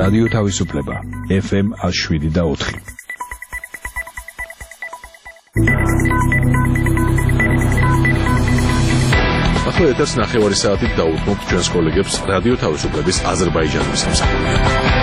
რადიო თავისუფლება FM 107.4. ახლა ეთერს ნახევარი საათით დაუთმობთ ჩვენს კოლეგებს რადიო თავისუფლების აზერბაიჯანის სამსახურში.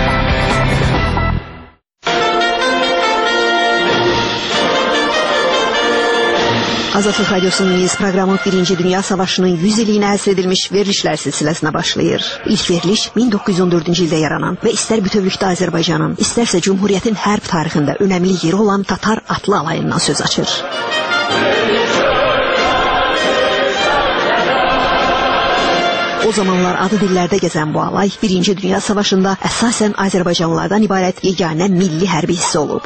Azadlık Radyosu'nun iz programı 1. Dünya Savaşı'nın 100 illiğine həsr verilişler silsilesine başlayır. İlk veriliş 1914 ildə yaranan ve ister bütövlükdə Azərbaycanın, isterse Cumhuriyetin hərb tarixində önemli yeri olan Tatar atlı alayından söz açır. O zamanlar adı dillerde gezen bu alay 1. Dünya Savaşı'nda əsasən Azərbaycanlılardan ibarət yeganə milli hərbi hissi olub.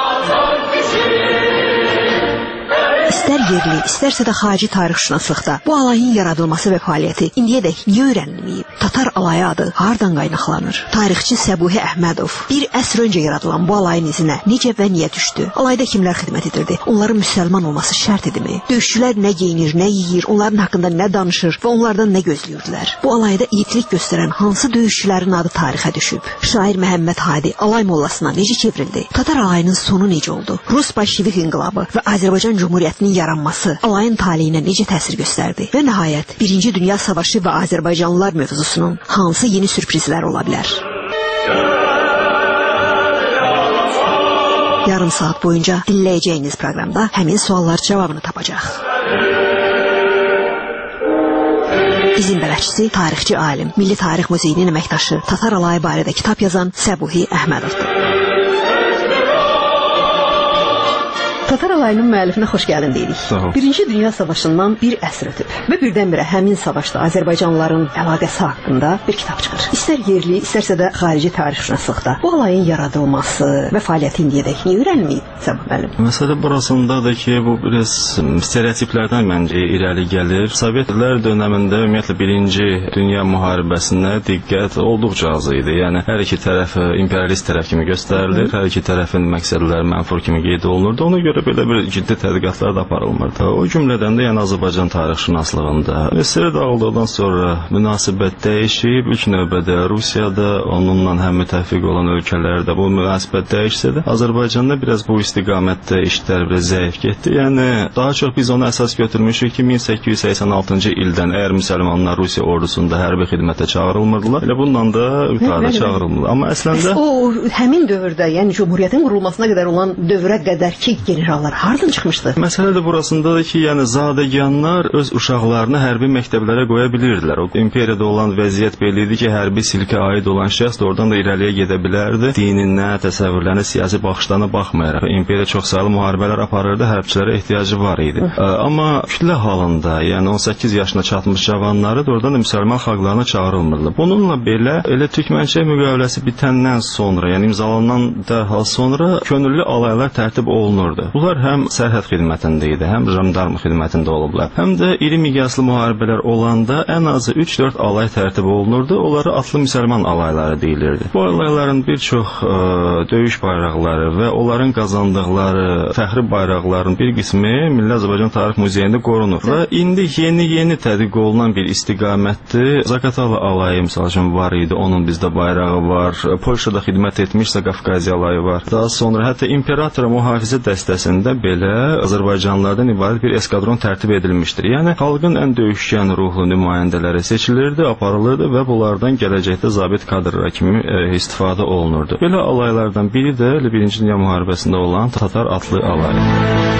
İster yerli, isterse de xarici tarixşünaslıqda bu alayın yaradılması ve fəaliyyəti indiyədək niyə öyrənilməyib? Tatar alayı adı hardan qaynaqlanır? Tarixçi Səbuhi Əhmədov bir əsr öncə yaradılan bu alayın izinə necə və niyə düşdü? Alayda kimlər xidmət edirdi? Onların müsəlman olması şərt idimi? Döyüşçülər nə geyinir, nə yeyir, onların haqqında nə danışır və onlardan nə gözləyirdilər? Bu alayda igidlik göstərən hansı döyüşçülərin adı tarixə düşüb? Şair Məhəmməd Hadi alay mollasına necə çevrildi? Tatar alayının sonu necə oldu? Rus bolşevik inqilabı və Azərbaycan Cumhuriyyətinin yaranması alayın taleyinə necə təsir göstərdi? Və nəhayət 1. Dünya Savaşı və Azərbaycanlılar mövzusunun hansı yeni sürprizlər ola bilər? Yarım saat boyunca dinləyəcəyiniz proqramda həmin suallar cavabını tapacaq. İzin bələdçisi, tarixçi alim, Milli Tarix Muzeyinin əməkdaşı, Tatar alayı barədə kitab yazan Səbuhi Əhmədovdur. Tatar alayının müəllifinə xoş gəldin deyirik. 1. Dünya Savaşından bir əsr ötüb və birdən-birə həmin savaşda Azərbaycanlıların əlaqəsi haqqında bir kitab çıxır. İstər yerli, istərsə də xarici tarixşünaslıqda bu alayın yaradılması və fəaliyyəti indiyədək niyə öyrənilməyib Səbuhi müəllim? Məsələ burasındadır ki, bu biraz stereotiplərdən məncə irəli gəlir. Sovetlər dönəmində ümumiyyətlə 1. Dünya müharibəsinə diqqət olduqca az idi. Yəni hər iki tərəf imperialist tərəf kimi göstərilir, hər iki tərəfin məqsədləri mənfur kimi qeyd olunurdu. Ona görə belə bir ciddi tədqiqatlar da aparılmırdı. O cümlədən də yəni Azərbaycan tarixşünaslığında SSR dağıldıqdan sonra münasibət dəyişib. İlk növbədə Rusiyada onunla həm müttəfiq olan ölkələrdə bu münasibət dəyişsə də Azərbaycanda biraz bu istiqamətdə işlər biraz zəif getdi. Yəni daha çox biz onu əsas götürmüşük ki 1886-cı ildən əgər müsəlmanlar Rusiya ordusunda hərbi xidmətə çağırılmırdılar, elə bundan da yuxarıda çağırılmırlar. Amma əslində o həmin dövrdə, yəni Cumhuriyyətin qurulmasına qədər olan dövrə qədər ki generallar hardan çıxmışdı? Məsələ də burasındadır ki, yəni zadəganlar öz uşaqlarını hərbi məktəblərə qoya bilirdilər. O imperiyada olan vəziyyət belli idi ki, hərbi silkə aid olan şəxs oradan da irəliyə gedə bilərdi. Dininə, təsəvvürlərinə, siyasi baxışlarına baxmayaraq. İmperiya çoxsaylı müharibələr aparırdı, hərbçilərə ehtiyacı var idi. Amma kütlə halında, yəni 18 yaşına çatmış cavanları da oradan da müsəlman xalqlarına çağırılmırdı. Bununla belə elə Türkmənçay müqaviləsi bitəndən sonra, yəni imzalanan dərhal sonra könüllü alaylar tərtib olunurdu. Bunlar həm sərhəd xidmətində idi, həm jandarm xidmətində olublar. Həm də iri miqyaslı müharibələr olanda ən azı 3-4 alay tərtib olunurdu. Onlara atlı müsəlman alayları deyilirdi. Bu alayların bir çox döyüş bayraqları və onların qazandıqları fəxri bayraqların bir qismi Milli Azərbaycan Tarix Muzeyində qorunur. Və indi yeni tədqiq olunan bir istiqamətdir. Zaqatala alayı misal üçün var idi, onun bizdə bayrağı var. Polşada xidmət etmişsə Qafqaziya alayı var. Daha sonra hətta imperatora mühafizə dəstəsində belə Azərbaycanlılardan ibarət bir eskadron tərtib edilmişdir. Yəni xalqın ən döyüşkən ruhlu nümayəndələri seçilirdi, aparılırdı və bunlardan gələcəkdə zabit kadrlar kimi istifadə olunurdu. Belə alaylardan biri də 1. Dünya müharibəsində olan Tatar atlı alayı.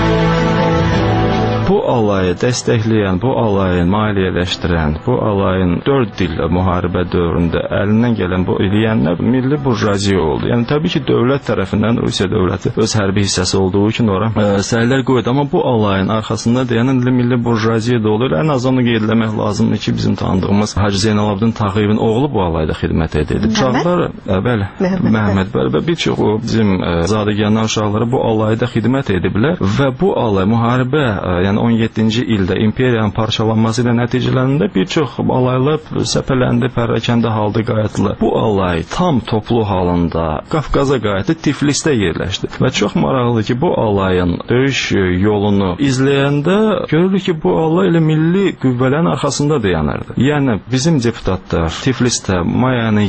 Bu alayı dəstəkləyən, bu alayı maliyyələşdirən, bu alayın 4 dil müharibə dövründə əlindən gələn bu eləyənlər milli burjuaziya oldu. Yəni təbii ki, dövlət tərəfindən Rusiya dövləti öz hərbi hissəsi olduğu üçün ora səylər qoydu. Amma bu alayın arxasında dayanan milli burjuaziya da olur. Ən az onu qeyd etmək lazımdır ki, bizim tanıdığımız Hacı Zeynalabdin Tağıyevin oğlu bu alayda xidmət edirdi. Uşaqlar, bəli, Məhəmməd bəli və bir çox bizim zadəganlar uşaqları bu alayda xidmət ediblər və bu alay müharibə, yəni yəni 17-ci ildə imperiyanın parçalanması ilə nəticələndə bir çox alaylar səpələndi, pərrakəndə halda qayıtdılar. Bu alay tam toplu halında Qafqaza qayıtdı, Tiflisdə yerləşdi. Və çox maraqlıdır ki, bu alayın döyüş yolunu izləyəndə görürük ki, bu alay elə milli qüvvələrin arxasında dayanırdı. Yəni bizim deputatlar Tiflisdə may ayının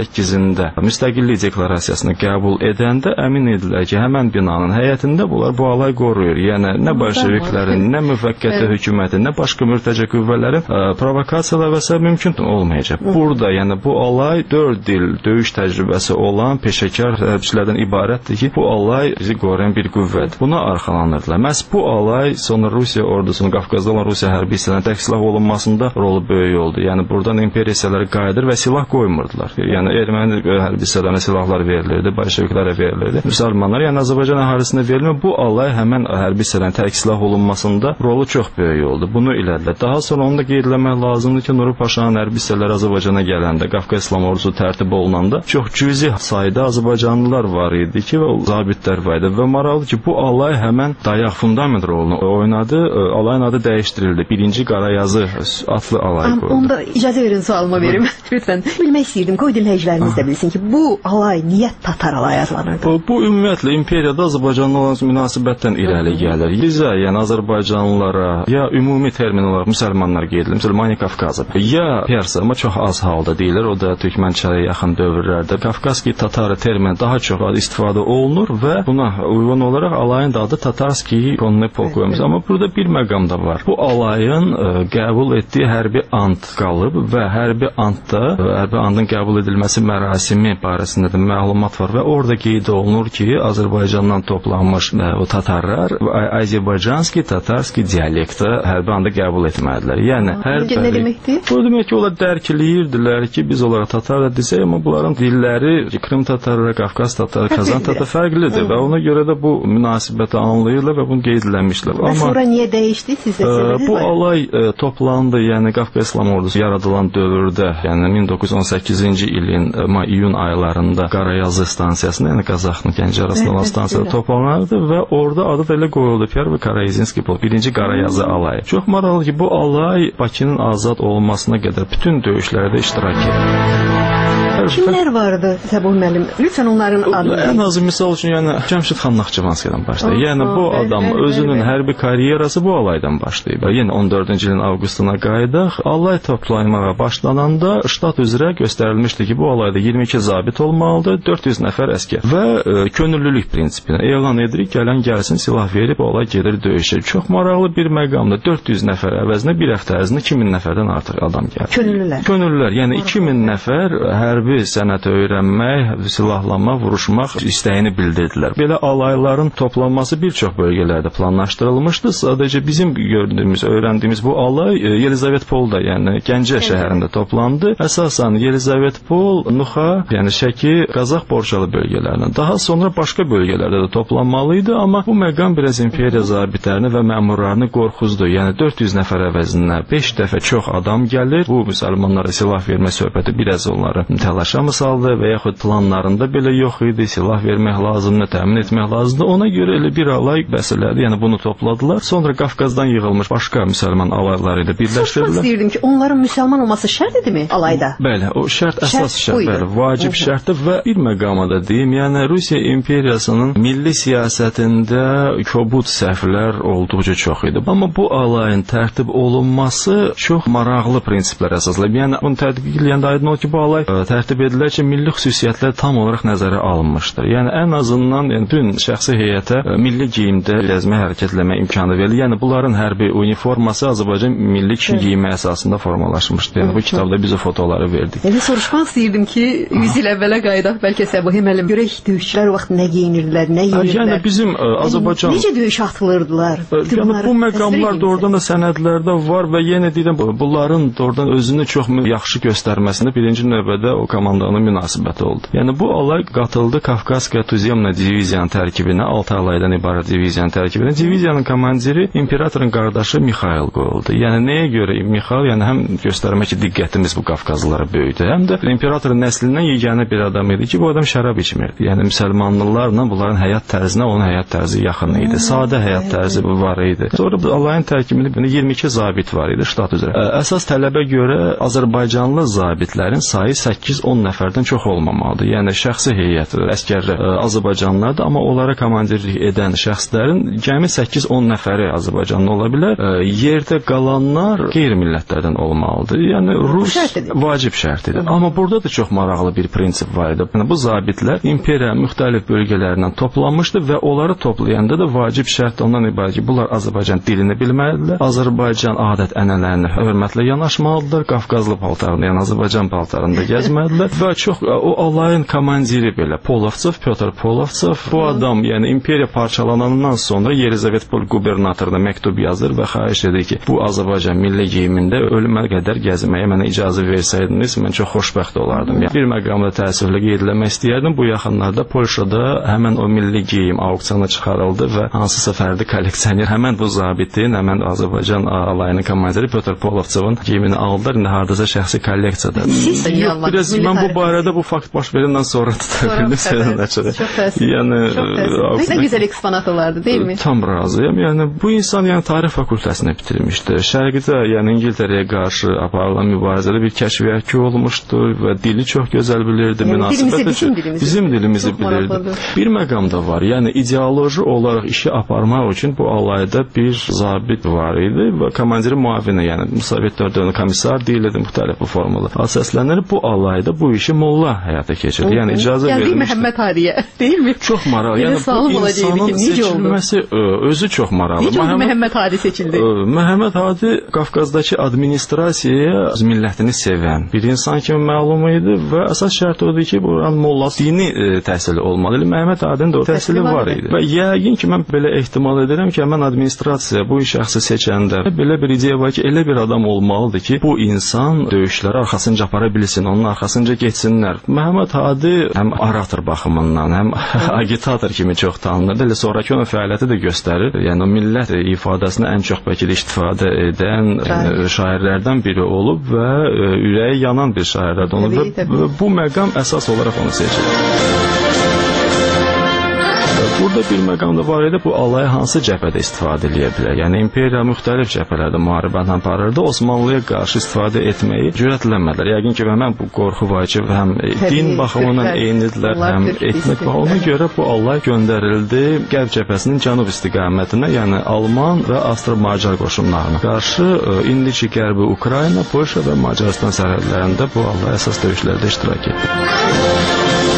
28-də müstəqillik deklarasiyasını qəbul edəndə əmin edilər ki, həmən binanın həyətində bunlar bu alay qoruyur. Yəni nə bolşeviklərin, nə müvəqqəti hökumətin, nə başqa mürtəce qüvvələrin provokasiyalar və s. mümkün olmayacaq. Burada, yəni bu alay 4 il döyüş təcrübəsi olan peşəkar hərbçilərdən ibarətdir ki, bu alay bizi qoruyan bir qüvvədir. Buna arxalanırdılar. Məhz bu alay sonra Rusiya ordusunun, Qafqazda olan Rusiya hərbi hissələrinin tək silah olunmasında rolu böyük oldu. Yəni buradan imperiya hissələri qayıdır və silah qoymurdular. Yəni erməni hərbi hissələrinə silahlar verilirdi, bolşeviklərə verilirdi. Müsəlmanlar, yəni Azərbaycan əhalisinə verilmir. Bu alay həmən hərbi hissələrin tək silah olunmasında rolu çox böyük oldu. Bunu elədilər. Daha sonra onu da qeyd etmək lazımdır ki, Nuru Paşanın hərbi hissələri Azərbaycana gələndə, Qafqaz İslam ordusu tərtib olunanda çox cüzi sayda azərbaycanlılar var idi ki, və zabitlər var idi və maraqlıdır ki, bu alay həmən dayaq fundament rolunu oynadı. Alayın adı dəyişdirildi. Birinci Qarayazı adlı alay qoydu. Onda icazə verin, sualıma verim. Lütfən. Bilmək istəyirdim, qoy dinləyicilərimiz də bilsin ki, bu alay niyə Tatar alayı adlanırdı? Bu ümumiyyətlə imperiyada Azərbaycanla olan münasibətdən irəli gəlir. Bizə, yəni Azərbaycanlılara ya ümumi termin olaraq müsəlmanlar qeyd edilir, Müsəlmani Qafqazı, ya Persa, amma çox az halda deyilir, o da Türkmənçəyə yaxın dövrlərdə. Qafqazki Tatarı termini daha çox istifadə olunur və buna uyğun olaraq alayın da adı Tatarski Konne Polk qoyulmuş. Amma burada bir məqam da var. Bu alayın qəbul etdiyi hərbi ant qalıb və hərbi antda, hərbi antın qəbul edilməsi mərasimi barəsində də məlumat var və orada qeyd olunur ki, Azərbaycandan toplanmış o tatarlar Azərbaycanski Tatarski dialektə hərbi antı qəbul etmədilər. Yəni hər nə deməkdir? Bu demək ki, onlar dərkləyirdilər ki, biz onlara tatar da desək, amma bunların dilləri Krım tatarı, Qafqaz tatarı, Kazan tatarı fərqlidir və ona görə də bu münasibəti anlayırlar və bunu qeydləmişlər. Və sonra niyə dəyişdi sizə? Bu alay toplandı, yəni Qafqaz İslam ordusu yaradılan dövrdə, yəni 1918-ci ilin iyun aylarında Qarayazı stansiyasında, yəni Qazaxın Gəncə arasında olan stansiyada toplanardı və orada adı da elə qoyuldu, Pervi Karayizinski Polk, birinci Qarayazı alayı. Çox maraqlı ki, bu alay Bakının azad olunmasına qədər bütün döyüşlərdə iştirak edir. Kimlər vardı Səbuh müəllim? Lütfən onların adını. Ən azı misal üçün, yəni Cəmşid xan Naxçıvanskidən başlayır. Yəni bu adam özünün hərbi karyerası bu alaydan başlayıb. Yəni 14-cü ilin avqustuna qayıdaq. Alay toplanmağa başlananda ştat üzrə göstərilmişdi ki, bu alayda 22 zabit olmalıdır, 400 nəfər əskər və könüllülük prinsipinə elan edirik, gələn gəlsin, silah verib alay gedir döyüşə. Çox maraqlı bir məqamdır. 400 nəfər əvəzinə bir həftə ərzində 2000 nəfərdən artıq adam gəlir. Könüllülər. Könüllülər, yəni 2000 nəfər hərbi sənəti öyrənmək, silahlanma, vuruşmaq istəyini bildirdilər. Belə alayların toplanması bir çox bölgələrdə planlaşdırılmışdı. Sadəcə bizim gördüyümüz, öyrəndiyimiz bu alay Yelizavetpolda, yəni Gəncə şəhərində toplandı. Əsasən Yelizavetpol, Nuxa, yəni Şəki, Qazax, Borçalı bölgələrindən. Daha sonra başqa bölgələrdə də toplanmalıydı, amma bu məqam biraz imperiya zabitlərini və məmurlarını qorxuzdu. Yəni 400 nəfər əvəzinə 5 dəfə çox adam gəlir. Bu müsəlmanlara silah vermə söhbəti biraz onları təlaşa mı saldı və yaxud planlarında belə yox idi, silah vermək lazımdır, təmin etmək lazımdır. Ona görə elə bir alay bəsələdi, yəni bunu topladılar. Sonra Qafqazdan yığılmış başqa müsəlman alayları ilə birləşdirdilər. Soruşmaq istəyirdim ki, onların müsəlman olması şərt idimi alayda? Bəli, o şərt əsas şərt, bəli, vacib şərtdir və bir məqama da deyim, yəni Rusiya imperiyasının milli siyasətində kobud səhvlər olduqca çox idi. Amma bu alayın tərtib olunması çox maraqlı prinsiplər əsaslayıb. Yəni bunu tədqiq edəndə aydın olur ki, bu alay tərtib edilir ki, milli xüsusiyyətlər tam olaraq nəzərə alınmışdır. Yəni ən azından bütün şəxsi heyətə milli geyimdə gəzmə, hərəkət etmə imkanı verilir. Yəni bunların hərbi uniforması Azərbaycan milli geyimi əsasında formalaşmışdır. Yəni bu kitabda biz o fotoları verdik. Yəni soruşmaq istəyirdim ki, 100 il əvvələ qayıdaq, bəlkə Səbuh müəllim, görək döyüşçülər o vaxt nə geyinirdilər, nə yeyirdilər. Yəni bizim Azərbaycan necə döyüş atılırdılar? Yəni bu məqamlar doğrudan da sənədlərdə var və yenə deyirəm, bunların doğrudan özünü çox yaxşı göstərməsində birinci növbədə o komandanın münasibəti oldu. Yəni bu alay qatıldı Kafkaska Tuzemna diviziyanın tərkibinə, 6 alaydan ibarət diviziyanın tərkibinə. Diviziyanın komandiri imperatorun qardaşı Mixail qoyuldu. Yəni nəyə görə Mixail? Yəni həm göstərmək ki, diqqətimiz bu Qafqazlılara böyüdü, həm də imperatorun nəslindən yeganə bir adam idi ki, bu adam şərab içmirdi. Yəni müsəlmanlarla bunların həyat tərzinə onun həyat tərzi yaxın idi. Sadə həyat tərzi var idi. Sonra bu alayın tərkibində 22 zabit var idi ştat üzrə. Əsas tələbə görə Azərbaycanlı zabitlərin sayı 8-10 nəfərdən çox olmamalıdır. Yəni şəxsi heyət, əsgərlər Azərbaycanlılardır, amma onlara komandirlik edən şəxslərin cəmi 8-10 nəfəri Azərbaycanlı ola bilər. Yerdə qalanlar qeyri-millətlərdən olmalıdır. Yəni Rus vacib şərtidir. Amma burada da çox maraqlı bir prinsip var idi. Yəni bu zabitlər imperiya müxtəlif bölgələrindən toplanmışdı və onları toplayanda da vacib şərt ondan ibarət ki, bunlar Azərbaycan dilini bilməlidirlər, Azərbaycan adət-ənənələrinə hörmətlə yanaşmalıdırlar, Qafqazlı paltarında, yəni Azərbaycan paltarında gəzməlidirlər və çox o alayın komandiri belə Polovtsov, Pyotr Polovtsov, bu adam yəni imperiya parçalanandan sonra Yelizavetpol qubernatoruna məktub yazır və xahiş edir ki, bu Azərbaycan milli geyimində ölümə qədər gəzməyə mənə icazə versəydiniz, mən çox xoşbəxt olardım. Yəni, bir məqamda təəssüflə qeyd etmək istəyərdim. Bu yaxınlarda Polşada həmən o milli geyim auksiyona çıxarıldı və hansısa fərdi kolleksioner həmən bu zabitin, həmən Azərbaycan alayının komandiri Pyotr Polovtsovun geyimini aldılar. İndi hardasa şəxsi kolleksiyadadır. Biraz mən bu barədə bu fakt baş verəndən sonra tuta bildim sözün açığı. Çox təəssüf. Yəni nə gözəl eksponat olardı, deyil mi? Tam razıyam. Yəni bu insan yəni tarix fakültəsini bitirmişdi. Şərqdə, yəni İngiltərəyə qarşı aparılan mübarizədə bir kəşfiyyatçı olmuşdu və dili çox gözəl bilirdi. Yəni, bizim dilimizi bilirdi. Bir məqam da var. Yəni ideoloji olaraq işi aparmaq üçün bu alayda bir zabit var idi və komandirin müavini, yəni Sovet dövrünün komissar deyildi müxtəlif bu formada. Səslənir bu alayda bu işi molla həyata keçirdi. Yəni icazə verilmişdi. Gəldik Məhəmməd Hadiyə, deyil mi? Çox maraqlı. Yəni bu insanın seçilməsi özü çox maraqlı. Necə oldu Məhəmməd Hadi seçildi? Məhəmməd Hadi Qafqazdakı administrasiyaya öz millətini sevən bir insan kimi məlum idi və əsas şərt odur ki, buranın mollası dini təhsili olmalı. Məhəmməd Hadinin də o təhsili var idi. Və yəqin ki, mən belə ehtimal edirəm ki, mən administrasiya bu şəxsi seçəndə belə bir ideya var ki, elə bir adam olmalıdır ki, bu insan döyüşləri arxasınca apara bilsin, onun arxasınca getsinlər. Məhəmməd Hadi həm orator baxımından, həm agitator kimi çox tanınır. Elə sonrakı onun fəaliyyəti də göstərir. Yəni o millət ifadəsini ən çox bəlkə də istifadə edən şairlərdən biri olub və ürəyi yanan bir şairlərdən olub və bu məqam əsas olaraq onu seçir. Burada bir məqam da var idi, bu alaya hansı cəbhədə istifadə edə bilər? Yəni imperiya müxtəlif cəbhələrdə müharibəni aparırdı, Osmanlıya qarşı istifadə etməyi cürətlənmədilər. Yəqin ki, həm bu qorxu var ki, həm din baxımından eynidirlər, həm etnik baxımından. Ona görə bu alay göndərildi Qərb cəbhəsinin cənub istiqamətinə, yəni Alman və Avstro-Macar qoşunlarına qarşı indiki Qərbi Ukrayna, Polşa və Macaristan sərhədlərində bu alay əsas döyüşlərdə iştirak etdi.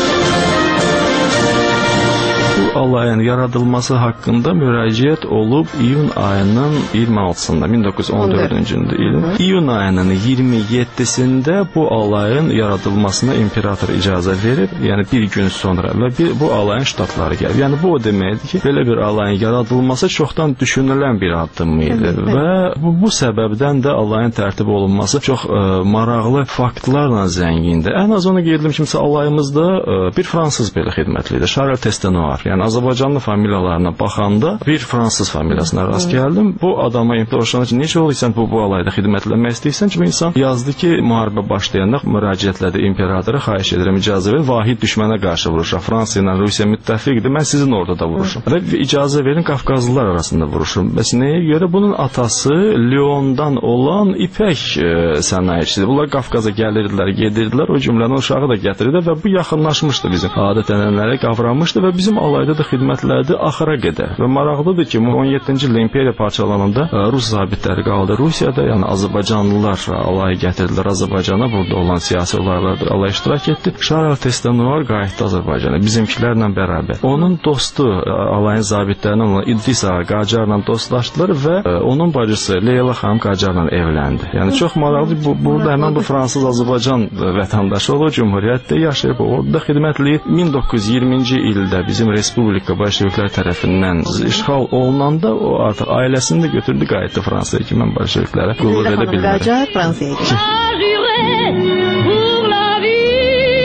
Alayın yaradılması haqqında müraciət olub iyun ayının 26-sında 1914-cü ilin iyun ayının 27-sində bu alayın yaradılmasına imperator icazə verib, yəni bir gün sonra və bu alayın ştatları gəlib. Yəni bu o deməkdir ki, belə bir alayın yaradılması çoxdan düşünülən bir addım idi və bu səbəbdən də alayın tərtib olunması çox maraqlı faktlarla zəngindir. Ən az onu qeyd edim ki, alayımızda bir fransız belə xidmətli idi, Charles Testenoir. Yəni Azərbaycanlı familiyalarına baxanda bir fransız familiyasına rast gəldim. Bu adama imtahanı ki, necə olursan bu alayda xidmətlənmək istəyirsən ki, bu insan yazdı ki, müharibə başlayanda müraciətlədi imperatora, xahiş edirəm icazə verin, vahid düşmənə qarşı vuruşaq. Fransa ilə Rusiya müttəfiqdir, mən sizin orada da vuruşum. Və icazə verin Qafqazlılar arasında vuruşum. Bəs nəyə görə? Bunun atası Lyondan olan ipək sənayecisidir. Bunlar Qafqaza gəlirdilər, gedirdilər, o cümlənin uşağı da gətirirdi və bu yaxınlaşmışdı bizim adət-ənənələrə, qavranmışdı və bizim alayda da xidmətlərdi axıra qədər. Və maraqlıdır ki, 17-ci ildə imperiya parçalananda Rus zabitləri qaldı Rusiyada, yəni Azərbaycanlılar alaya gətirdilər Azərbaycana, burada olan siyasi olaylarda alay iştirak etdi. Charles Testenoir qayıtdı Azərbaycana, bizimkilərlə bərabər. Onun dostu, alayın zabitlərindən olan İdris Ağa Qacarla dostlaşdılar və onun bacısı Leyla xanım Qacarla evləndi. Yəni çox maraqlıdır, burada həmən bu fransız Azərbaycan vətəndaşı olur, Cümhuriyyətdə yaşayıb, orada xidmətləyib. 1920-ci ildə bizim Respublika Bolşeviklər tərəfindən işğal olunanda o artıq ailəsini də götürdü, qayıtdı Fransaya ki, mən Bolşeviklərə qulluq edə bilmirəm. Qacar Fransaya getdi.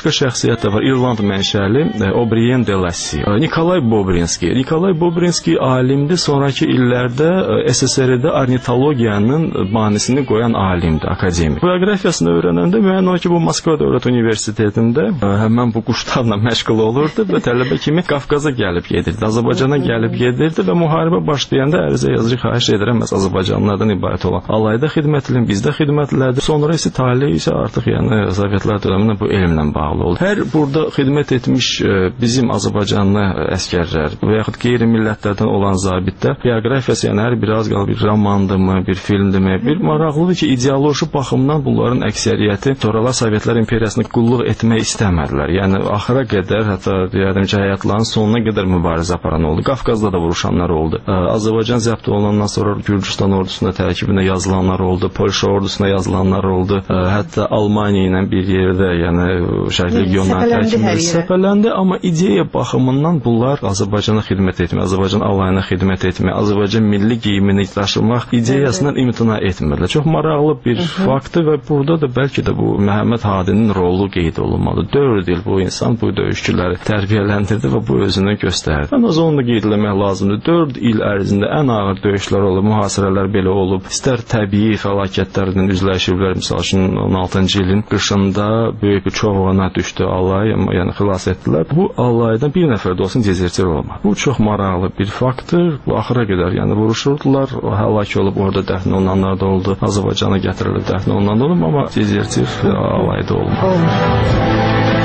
başqa şəxsiyyət də var. İrland mənşəli O'Brien de Lacy. Nikolay Bobrinski. Nikolay Bobrinski alimdir. Sonrakı illərdə SSR-də ornitologiyanın banisini qoyan alimdir, akademik. Bioqrafiyasını öyrənəndə müəyyən o ki, bu Moskva Dövlət Universitetində həmən bu quşlarla məşğul olurdu və tələbə kimi Qafqaza gəlib gedirdi, Azərbaycana gəlib gedirdi və müharibə başlayanda ərizə yazıcı xahiş edirəm, məhz Azərbaycanlılardan ibarət olan alayda xidmət edin, bizdə xidmət elədi. Sonra isə taleyi isə artıq yəni Sovetlər dövründə bu elmlə bağlı oldu. Hər burada xidmət etmiş bizim Azərbaycanlı əskərlər və yaxud qeyri-millətlərdən olan zabitlər bioqrafiyası yəni hər biri az qalıb bir romandırmı, bir filmdirmi, bir maraqlıdır ki, ideoloji baxımdan bunların əksəriyyəti sonralar Sovetlər imperiyasını qulluq etmək istəmədilər. Yəni axıra qədər, hətta deyərdim ki, həyatlarının sonuna qədər mübarizə aparan oldu. Qafqazda da vuruşanlar oldu. Azərbaycan zəbt olunandan sonra Gürcüstan ordusuna tərkibində yazılanlar oldu, Polşa ordusuna yazılanlar oldu. Hətta Almaniya ilə bir yerdə, yəni Şərq regionları tərkibində səfərləndi, amma ideya baxımından bunlar Azərbaycana xidmət etmək, Azərbaycan alayına xidmət etmək, Azərbaycan milli geyimini daşımaq ideyasından imtina etmirlər. Çox maraqlı bir faktdır və burada da bəlkə də bu Məhəmməd Hadinin rolu qeyd olunmalı. 4 il bu insan bu döyüşçüləri tərbiyələndirdi və bu özünü göstərdi. Ən az onu da qeyd etmək lazımdır. 4 il ərzində ən ağır döyüşlər olub, mühasirələr belə olub. İstər təbii fəlakətlərlə üzləşiblər. Məsəl üçün 16-cı ilin qışında böyük bir çovğuna düşdü alay, yəni xilas etdilər. Bu alaydan bir nəfər də olsun dezertir olmadı. Bu çox maraqlı bir faktdır. Bu axıra qədər yəni vuruşurdular, həlak olub orada dəfn olunanlar da oldu. Azərbaycana gətirilib dəfn olunanlar olub, amma dezertir alayda olmadı.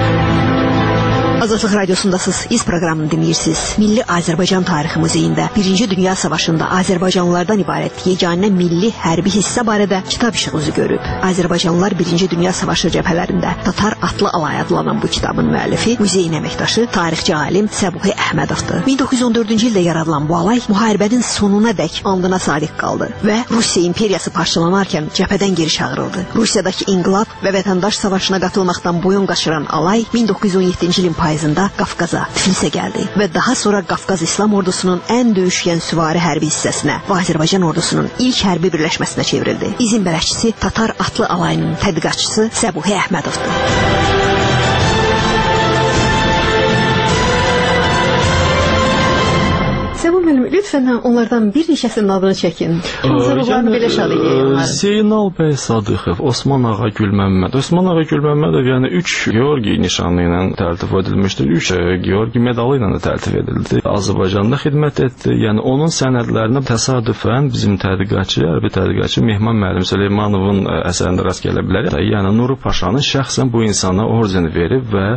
Azadlıq Radiosundasınız. İz proqramını dinləyirsiniz. Milli Azərbaycan Tarixi Muzeyində 1-ci Dünya Savaşında Azərbaycanlılardan ibarət yeganə milli hərbi hissə barədə kitab işığı üzü görüb. Azərbaycanlılar 1-ci Dünya Savaşı cəbhələrində Tatar atlı alay adlanan bu kitabın müəllifi, muzeyin əməkdaşı, tarixçi alim Səbuhi Əhmədovdur. 1914-cü ildə yaradılan bu alay müharibənin sonuna dək andına sadiq qaldı və Rusiya imperiyası parçalanarkən cəbhədən geri çağırıldı. Rusiyadakı inqilab və vətəndaş savaşına qatılmaqdan boyun qaçıran alay 1917-ci ilin payızında Qafqaza, Tiflisə gəldi və daha sonra Qafqaz İslam ordusunun ən döyüşkən süvari hərbi hissəsinə və Azərbaycan ordusunun ilk hərbi birləşməsinə çevrildi. İzin bələdçisi Tatar atlı alayının tədqiqatçısı Səbuhi Əhmədovdur. Səbuhi müəllim, lütfən onlardan bir neçəsinin adını çəkin. Hansı belə şad edir? Zeynal bəy Sadıxov, Osman ağa Gülməmməd. Osman ağa Gülməmmədov yəni 3 Georgi nişanı ilə təltif edilmişdir. 3 Georgi medalı ilə də təltif edildi. Azərbaycanda xidmət etdi. Yəni onun sənədlərinə təsadüfən bizim tədqiqatçı, hərbi tədqiqatçı Mehman müəllim Süleymanovun əsərində rast gələ bilər. Yəni Nuru Paşanın şəxsən bu insana orden verib və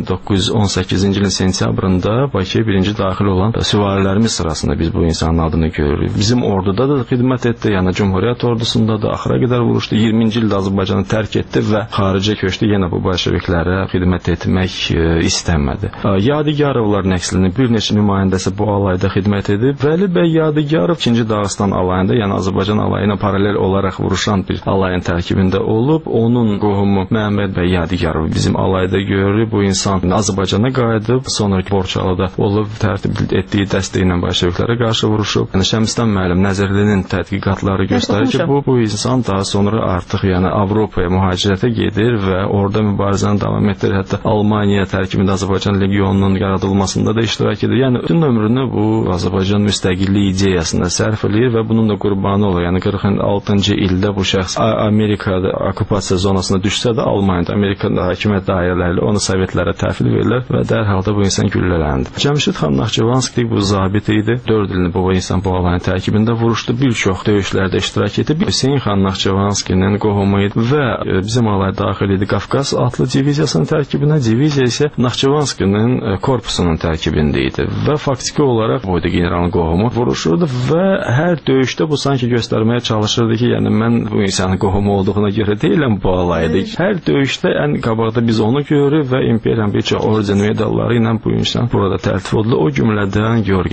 1918-ci ilin sentyabrında Bakıya birinci daxil olan süvarilərimiz sırasında biz bu insanın adını görürük. Bizim orduda da xidmət etdi, yəni Cumhuriyyət ordusunda da axıra qədər vuruşdu. 20-ci ildə Azərbaycanı tərk etdi və xaricə köçdü. Yenə bu bolşeviklərə xidmət etmək istəmədi. Yadigarovlar nəslinin bir neçə nümayəndəsi bu alayda xidmət edib. Vəli bəy Yadigarov 2-ci Dağıstan alayında, yəni Azərbaycan alayına paralel olaraq vuruşan bir alayın tərkibində olub. Onun qohumu Məhəmməd bəy Yadigarov bizim alayda görürük. Bu insan Azərbaycana qayıdıb, sonra Borçalıda olub tərtib etdiyi dəstəklə bolşeviklərə qarşı vuruşub. Yəni Şəmsdən müəllim Nəzərlinin tədqiqatları göstərir ki, bu insan daha sonra artıq yəni Avropaya mühacirətə gedir və orada mübarizəni davam etdirir. Hətta Almaniya tərkibində Azərbaycan legionunun yaradılmasında da iştirak edir. Yəni bütün ömrünü bu Azərbaycan müstəqilliyi ideyasına sərf edir və bunun da qurbanı olur. Yəni 46-cı ildə bu şəxs Amerikada okupasiya zonasına düşsə də Almaniyada, Amerikada hakimiyyət dairələri onu Sovetlərə təhvil verirlər və dərhal da bu insan güllələndi. Cəmşid xan Naxçıvanski bu zabit idi. 4 ilini bu insan bu alayın tərkibində vuruşdu. Bir çox döyüşlərdə iştirak etdi. Hüseyn xan Naxçıvanskinin qohumu idi və bizim alay daxil idi Qafqaz atlı diviziyasının tərkibinə. Diviziya isə Naxçıvanskinin korpusunun tərkibində idi və faktiki olaraq bu generalın qohumu vuruşurdu və hər döyüşdə bu sanki göstərməyə çalışırdı ki, yəni mən bu insanın qohumu olduğuna görə deyiləm bu alaydı. Hər döyüşdə ən qabaqda biz onu görürük və imperiyanın bir çox orden medalları ilə bu insan burada təltif oldu. O cümlədən Georgi silahı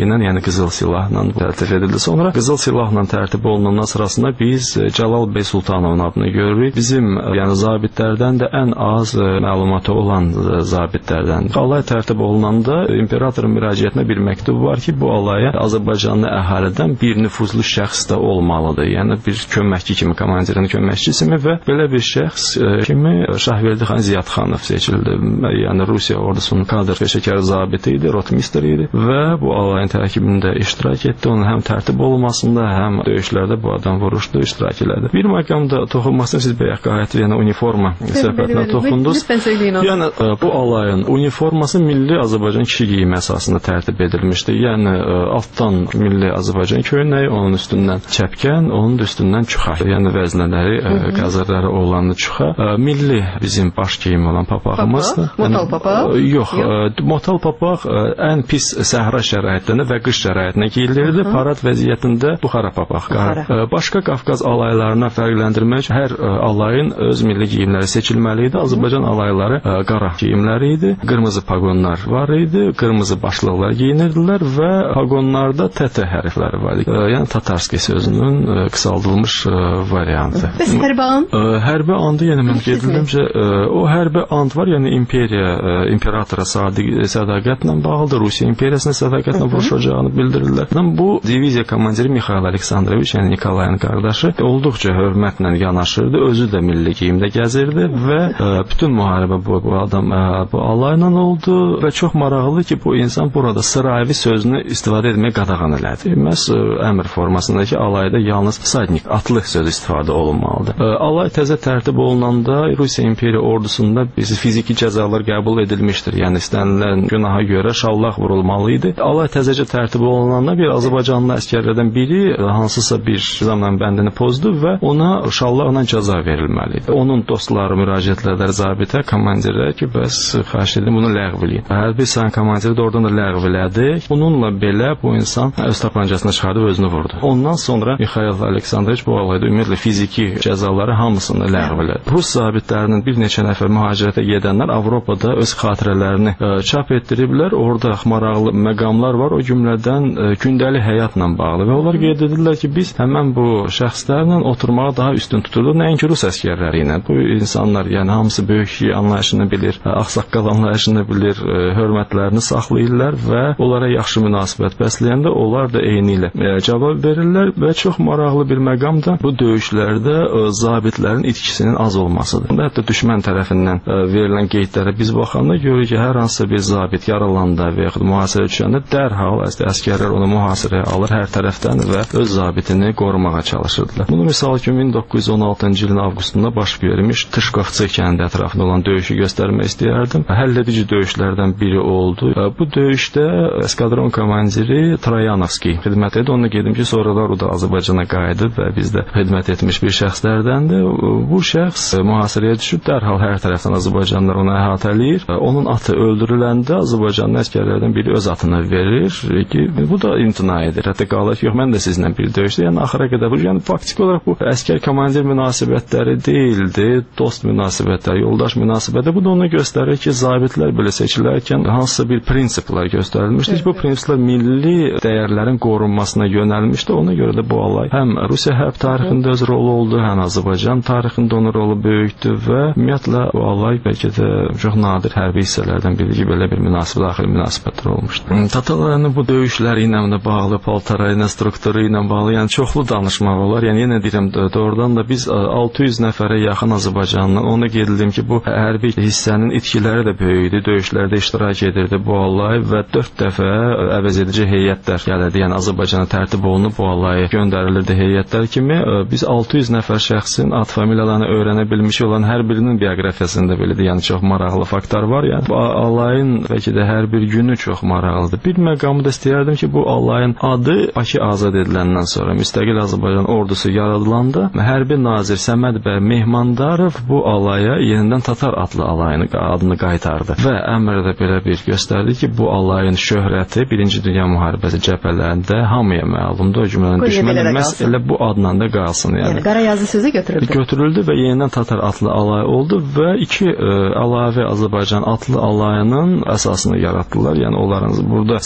ilə, yəni qızıl silahla tərtib edildi. Sonra qızıl silahla tərtib olunandan sırasında biz Cəlal bəy Sultanovun adını görürük. Bizim yəni zabitlərdən də ən az məlumatı olan zabitlərdən. Alay tərtib olunanda imperatorun müraciətinə bir məktub var ki, bu alaya Azərbaycanlı əhalidən bir nüfuzlu şəxs də olmalıdır. Yəni bir köməkçi kimi, komandirin köməkçisi və belə bir şəxs kimi Şahverdi xan Ziyadxanov seçildi. Yəni Rusiya ordusunun kadr peşəkar zabiti idi, rotmister idi və bu alayın tərkibində iştirak etdi. Onun həm tərtib olunmasında, həm döyüşlərdə bu adam vuruşdu, iştirak elədi. Bir məqamda toxunmasını siz bayaq qayıtdı, yəni uniforma söhbətinə toxundunuz. Yəni bu alayın uniforması milli Azərbaycan kişi geyimi əsasında tərtib edilmişdi. Yəni altdan milli Azərbaycan köynəyi, onun üstündən çəpkən, onun üstündən çuxa. Yəni vəznələri, qazarları olan çuxa. Milli bizim baş geyimi olan papağımızdır. Motal papaq? Yox, motal papaq ən pis səhra şəraitlərində və qış şəraitində geyilirdi. Parad vəziyyətində buxara papaq. Başqa Qafqaz alaylarına fərqləndirmək üçün hər alayın öz milli geyimləri seçilməli idi. Azərbaycan alayları qara geyimləri idi. Qırmızı paqonlar var idi. Qırmızı başlıqlar geyinirdilər və paqonlarda TT hərfləri var idi. Yəni Tatarski sözünün qısaldılmış variantı. Bəs hərbi and? Hərbi andı, yəni mən gedildimcə o hərbi and var, yəni imperatora sədaqətlə bağlıdır. Rusiya imperiyasına sədaqətlə vuruşacağını bildirirlər. Bu diviziya komandiri Mixail Aleksandroviç, yəni Nikolayın qardaşı olduqca hörmətlə yanaşırdı. Özü də milli geyimdə gəzirdi və bütün müharibə bu adam bu alayla oldu və çox maraqlıdır ki, bu insan burada sıravi sözünü istifadə etməyə qadağan elədi. Məhz əmr formasındakı alayda yalnız sadnik, atlı söz istifadə olunmalıdır. Alay təzə tərtib olunanda Rusiya imperiya ordusunda fiziki cəzalar qəbul edilmişdir. Yəni istənilən günaha görə şallaq vurulmalı idi. Alay təzəcə tərtib olunanda bir Azərbaycanlı əsgərlərdən biri hansısa bir zaman bəndini pozdu və ona şallaqla cəza verilməli idi. Onun dostları müraciətlər zabitə, komandirə ki, bəs xahiş edirəm bunu ləğv eləyin. Hərbi sayan komandiri də oradan da ləğv elədi. Bununla belə bu insan öz tapancasını çıxardıb özünü vurdu. Ondan sonra Mixail Aleksandroviç bu alayda ümumiyyətlə fiziki cəzaları hamısını ləğv elədi. Rus zabitlərinin bir neçə nəfər mühacirətə gedənlər Avropada öz xatirələrini çap etdiriblər. Orada maraqlı məqamlar var. O cümlədən gündəlik həyatla bağlı və onlar qeyd edirlər ki, biz həmən bu şəxslərlə oturmağı daha üstün tuturduq. Nəinki Rus əsgərləri ilə. Bu insanlar, yəni hamısı böyük anlayışını bilir, ağsaqqal anlayışını bilir, hörmətlərini saxlayırlar və onlara yaxşı münasibət bəsləyəndə onlar da eyni ilə cavab verirlər və çox maraqlı bir məqam da bu döyüşlərdə zabitlərin itkisinin az olmasıdır. Hətta düşmən tərəfindən verilən qeydlərə biz baxanda görürük ki, hər hansısa bir zabit yaralanda və yaxud mühasirə düşəndə dərhal əsgərlər onu mühasirəyə alır hər tərəfdən və öz zabitini qorumağa çalışırdılar. Bunu misal kimi 1916-cı ilin avqustunda baş vermiş Tışkovçı kəndi ətrafında olan döyüşü göstərmək istəyərdim. Həlledici döyüşlərdən biri oldu. Bu döyüşdə eskadron komandiri Troyanovski xidmət edir. Onunla gedim ki, sonralar o da Azərbaycana qayıdıb və bizdə xidmət etmiş bir şəxslərdəndir. Bu şəxs mühasirəyə düşüb dərhal hər tərəfdən Azərbaycanlılar onu əhatələyir. Onun atı öldürüləndə Azərbaycanlı əsgərlərdən biri öz atını verir ki, bu da imtina edir. Hətta qalır ki, yox, mən də sizinlə bir döyüşdə, yəni axıra qədər bu, yəni faktik olaraq bu əskər komandir münasibətləri deyildi, dost münasibətləri, yoldaş münasibətləri. Bu da onu göstərir ki, zabitlər belə seçilərkən hansısa bir prinsiplər göstərilmişdir. Bu prinsiplər milli dəyərlərin qorunmasına yönəlmişdi. Ona görə də bu alay həm Rusiya hərb tarixində öz rolu oldu, həm Azərbaycan tarixində onun rolu böyükdür və ümumiyyətlə bu alay bəlkə də çox nadir hərbi hissələrdən biri ki, belə bir daxili münasibətlər olmuşdur. Tatarların bu döyüşləri ilə də bağlı, paltarı ilə, strukturu ilə bağlı, yəni çoxlu danışmaq olar. Yəni yenə deyirəm, doğrudan da biz 600 nəfərə yaxın Azərbaycanlı, ona qeyd edim ki, bu hərbi hissənin itkiləri də böyükdü, döyüşlərdə iştirak edirdi bu alay və 4 dəfə əvəz edici heyətlər gəlirdi. Yəni Azərbaycana tərtib olunub bu alay göndərilirdi heyətlər kimi. Biz 600 nəfər şəxsin ad familiyalarını öyrənə bilmiş olan hər birinin bioqrafiyasında belədir. Yəni çox maraqlı faktlar var. Yəni bu alayın bəlkə də hər bir günü çox maraqlıdır. Bir məqamı da istəyərdim ki, bu alayın adı Bakı azad ediləndən sonra müstəqil Azərbaycan ordusu yaradılanda hərbi nazir Səməd bəy Mehmandarov bu alaya yenidən Tatar adlı alayını adını qaytardı və əmrdə belə bir göstərdi ki, bu alayın şöhrəti 1-ci Dünya müharibəsi cəbhələrində hamıya məlumdur. O cümlədən düşmənin məhz elə bu adla da qalsın. Yəni qara yazı sözü götürüldü və yenidən Tatar adlı alay oldu və 2 əlavə Azərbaycan adlı alayının əsasını yaratdılar. Yəni onların burada sıravi kimi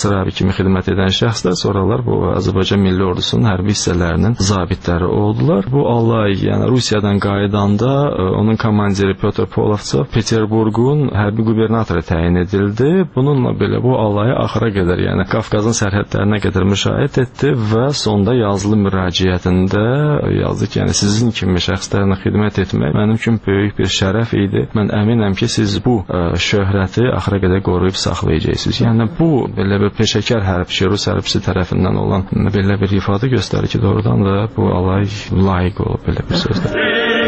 kimi xidmət edən şəxslər sonralar bu Azərbaycan Milli Ordusunun hərbi hissələrinin zabitləri oldular. Bu alay, yəni Rusiyadan qayıdanda onun komandiri Pyotr Polovtsov Peterburqun hərbi qubernatoru təyin edildi. Bununla belə bu alayı axıra qədər, yəni Qafqazın sərhədlərinə qədər müşahidə etdi və sonda yazılı müraciətində yazdı ki, yəni sizin kimi şəxslərlə xidmət etmək mənim üçün böyük bir şərəf idi. Mən əminəm ki, siz bu şöhrəti axıra qədər qoruyub saxlayacaqsınız. Yəni bu belə bir peşəkar hərbçi, Rus hərbçisi tərəfindən olan belə bir ifadə göstərir ki, doğrudan da bu alay layiq olub belə bir sözlər.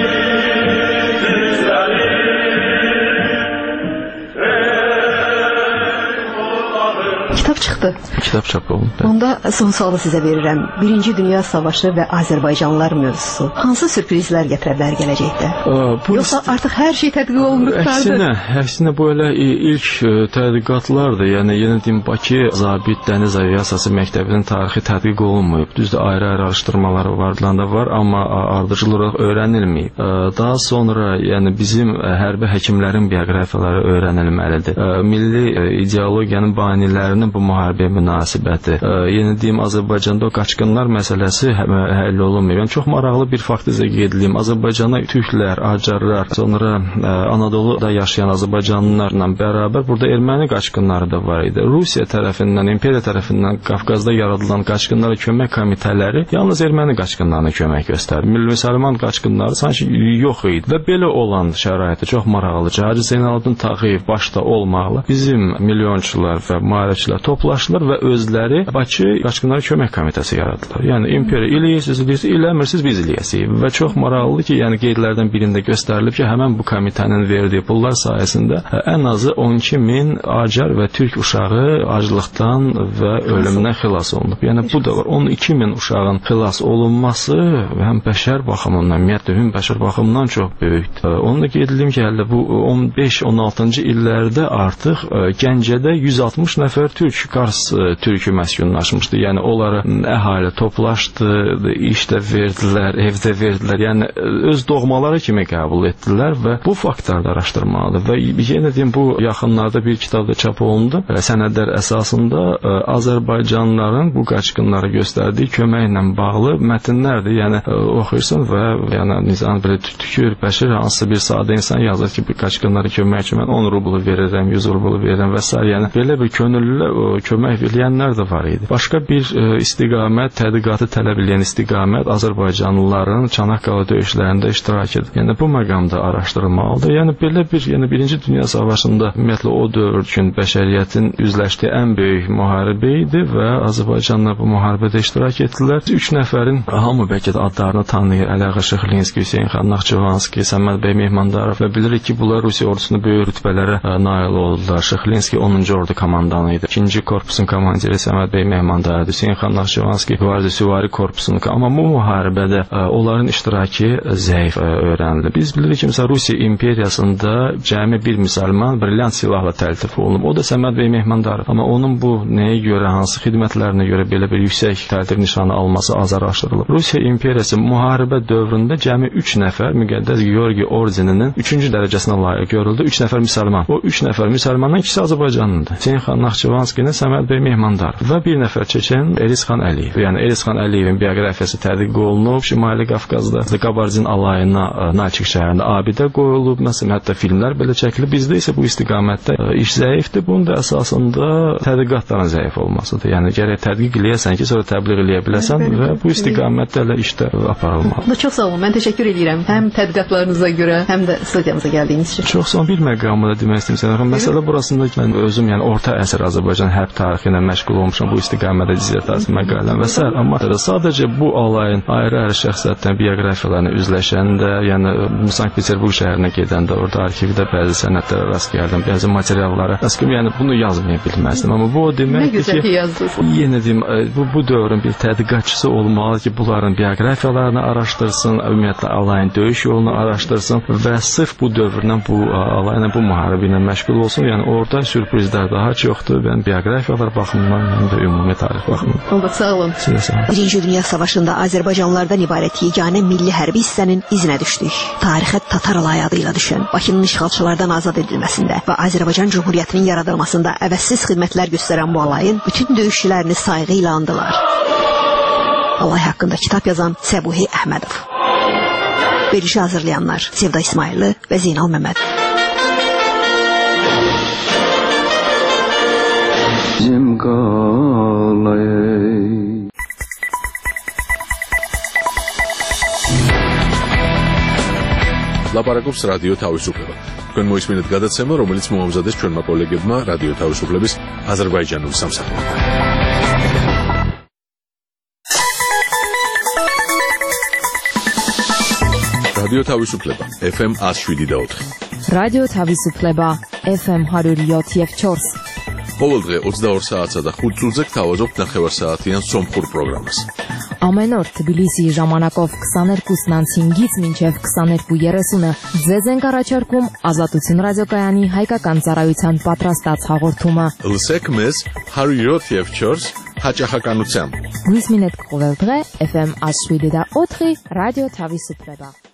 Kitab çıxdı. Kitab çap olundu. Onda son sualı sizə verirəm. Birinci Dünya Savaşı və Azərbaycanlılar mövzusu hansı sürprizlər gətirə bilər gələcəkdə? Yoxsa artıq hər şey tədqiq olunub qurtardı? Əksinə bu elə ilk tədqiqatlardır. Yəni yenə deyim, Bakı Zabit Dəniz Aviasiyası Məktəbinin tarixi tədqiq olunmayıb. Düzdür, ayrı-ayrı araşdırmaları var, amma ardıcıl olaraq öyrənilməyib. Daha sonra yəni bizim hərbi həkimlərin bioqrafiyaları öyrənilməlidir. Milli ideologiyanın banilərinin bu müharibəyə münasibəti. Yenə deyim, Azərbaycanda o qaçqınlar məsələsi həll olunmuyor. Yəni çox maraqlı bir fakt izə qeyd edeyim. Azərbaycana türklər, acarlar, sonra Anadoluda yaşayan azərbaycanlılarla bərabər burada erməni qaçqınları da var idi. Rusiya tərəfindən, imperiya tərəfindən Qafqazda yaradılan qaçqınlara kömək komitələri yalnız erməni qaçqınlarına kömək göstərdi. Müsəlman qaçqınları sanki yox idi və belə olan şəraitdə çox maraqlıdır. Hacı Zeynalabdin Tağıyev başda olmaqla bizim milyonçular və müharibəçilər toplaşdılar və özləri Bakı qaçqınlara kömək komitəsi yaratdılar. Yəni imperiya eləyirsiniz, eləmirsiniz, biz eləyəsinik. Və çox maraqlıdır ki, yəni qeydlərdən birində göstərilib ki, həmin bu komitənin verdiyi pullar sayəsində ən azı 12.000 acar və türk uşağı aclıqdan və ölümdən xilas olunub. Yəni bu da var. 12.000 uşağın xilas olunması həm bəşər baxımından, ümumiyyətlə hüm bəşər baxımından çox böyükdür. Onu da qeyd edeyim ki, hələ bu 15-16-cı illərdə artıq Gəncədə 160 nəfər Kars türkü məskunlaşmışdı. Yəni onları əhali toplaşdı, işdə verdilər, evdə verdilər. Yəni öz doğmaları kimi qəbul etdilər və bu faktlarda araşdırmalıdır. Və yenə deyim, bu yaxınlarda bir kitabda çap olundu. Sənədlər əsasında Azərbaycanlıların bu qaçqınlara göstərdiyi köməklə bağlı mətnlərdir. Yəni oxuyursun və yəni insan belə tükür, bəşir hansısa bir sadə insan yazır ki, bu qaçqınlara kömək üçün mən 10 rublu verirəm, 100 rublu verirəm və s. Yəni belə bir könüllü kömək eləyənlər də var idi. Başqa bir istiqamət, tədqiqatı tələb edən istiqamət Azərbaycanlıların Çanaqqala döyüşlərində iştirak edir. Yəni bu məqamda araşdırılmalıdır. Yəni belə bir, Birinci Dünya Savaşında ümumiyyətlə o dövr üçün bəşəriyyətin üzləşdiyi ən böyük müharibə idi və Azərbaycanlılar bu müharibədə iştirak etdilər. 3 nəfərin hamı bəlkə də adlarını tanıyır. Əliağa Şıxlinski, Hüseyn xan Naxçıvanski, Səməd bəy Mehmandarov və bilirik ki, bunlar Rusiya ordusunda böyük rütbələrə nail oldular. Şıxlinski 10-cu ordu komandanı idi. 2-ci korpusun komandiri Səməd bəy Mehmandarov, Hüseyn xan Naxçıvanski Gvardiya Süvari korpusunun. Amma bu müharibədə onların iştirakı zəif öyrənildi. Biz bilirik ki, məsələn, Rusiya imperiyasında cəmi bir müsəlman brilliant silahla təltif olunub. O da Səməd bəy Mehmandarov. Amma onun bu nəyə görə, hansı xidmətlərinə görə belə bir yüksək təltif nişanı alması az araşdırılıb. Rusiya imperiyası müharibə dövründə cəmi 3 nəfər müqəddəs Georgi ordeninin 3-cü dərəcəsinə layiq görüldü. 3 nəfər müsəlman. O 3 nəfər müsəlmandan ikisi Azərbaycanlıdır. Hüseyn xan Naxçıvanskinin Səməd bəy Mehmandarov və bir nəfər çeçen Elisxan Əliyev. Yəni Elisxan Əliyevin bioqrafiyası tədqiq olunub. Şimali Qafqazda Qabardin alayına Nalçik şəhərində abidə qoyulub. Məsələn, hətta filmlər belə çəkilib. Bizdə isə bu istiqamətdə iş zəifdir. Bunun da əsasında tədqiqatların zəif olmasıdır. Yəni gərək tədqiq eləyəsən ki, sonra təbliğ eləyə biləsən və bu istiqamətdə elə işdə aparılmalıdır. Çox sağ olun. Mən təşəkkür edirəm. Həm tədqiqatlarınıza görə, həm də studiyamıza gəldiyiniz üçün. Çox son bir məqamı da demək istəyirəm. Məsələ burasında mən özüm yəni orta əsr Azərbaycan hərb tarixi ilə məşğul olmuşam, bu istiqamətdə dissertasiya məqaləm və s. Amma sadəcə bu alayın ayrı-ayrı şəxsiyyətlərin bioqrafiyalarına üzləşəndə, yəni Sankt-Peterburq şəhərinə gedəndə orada arxivdə bəzi sənədlərə rast gəldim, bəzi materiallara. Məsələn, yəni bunu yazmaya bilməzdim, amma bu o deməkdir ki, yenə deyim, bu dövrün bir tədqiqatçısı olmalı ki, bunların bioqrafiyalarını araşdırsın, ümumiyyətlə alayın döyüş yolunu araşdırsın və sırf bu dövrdən bu alayla, bu müharibə ilə məşğul olsun. Yəni orada sürprizlər daha çoxdur. Ben biografiya geoqrafiyalar baxımından, həm də ümumi tarix baxımından. Onda sağ olun. Birinci Dünya Savaşında Azərbaycanlılardan ibarət yeganə milli hərbi hissənin izinə düşdük. Tarixə Tatar alayı adıyla düşən Bakının işğalçılardan azad edilməsində və Azərbaycan Cümhuriyyətinin yaradılmasında əvəzsiz xidmətlər göstərən bu alayın bütün döyüşçülərini sayğı ilə andılar. Alay haqqında kitab yazan Səbuhi Əhmədov. Verilişi hazırlayanlar Sevda İsmailli və Zeynal Məmməd. ლაპარაკობს რადიო თავისუფლება. თქვენ მოისმინეთ გადაცემა, რომელიც მოამზადეს ჩვენმა კოლეგებმა რადიო თავისუფლების აზერბაიჯანულ სამსახურში. რადიო თავისუფლება FM 107.4. რადიო თავისუფლება FM 107.4. ყოველ დღე 22 საათსა და 5 წუთზე გთავაზობთ ნახევარსაათიან სომხურ პროგრამას. Ամեն օր Թբիլիսիի ժամանակով 22:05-ից մինչև 22:30-ը ձեզ ենք առաջարկում Ազատություն ռադիոկայանի հայկական ծառայության պատրաստած հաղորդումը։ Լսեք մեզ 107.4 հաճախականությամբ։ Գույսմինետ կողել დღե FM 107.4 ռադիո Թավիսուպլեբա։